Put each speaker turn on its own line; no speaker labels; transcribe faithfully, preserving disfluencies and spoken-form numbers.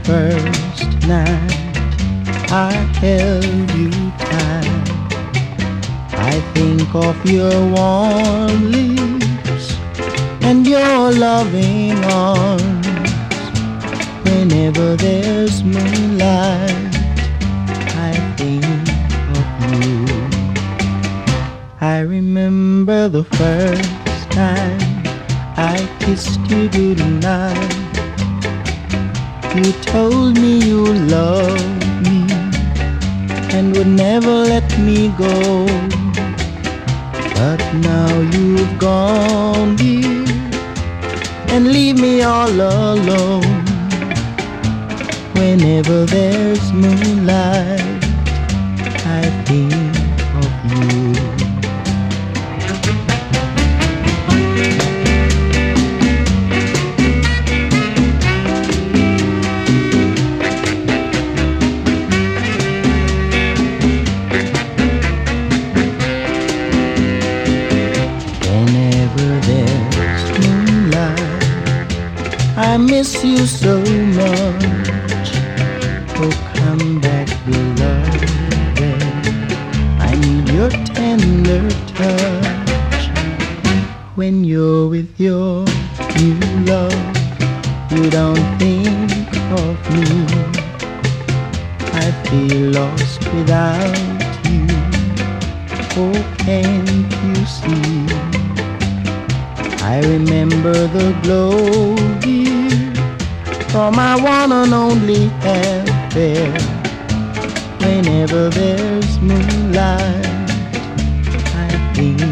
first night I held you tight. I think of your warm lips and your loving arms. Whenever there's moonlight, I think of you. I remember the first time I kissed you goodnight. You told me you loved me and would never let me go. But now you've gone, dear, and leave me all alone. Whenever there's moonlight, I think of you. I miss you so much. Oh, come back, beloved. I need your tender touch. When you're with your new love, you don't think of me. I feel lost without you. Oh, can't you see? I remember the glow, dear, from my one and only affair. Whenever there's moonlight, I think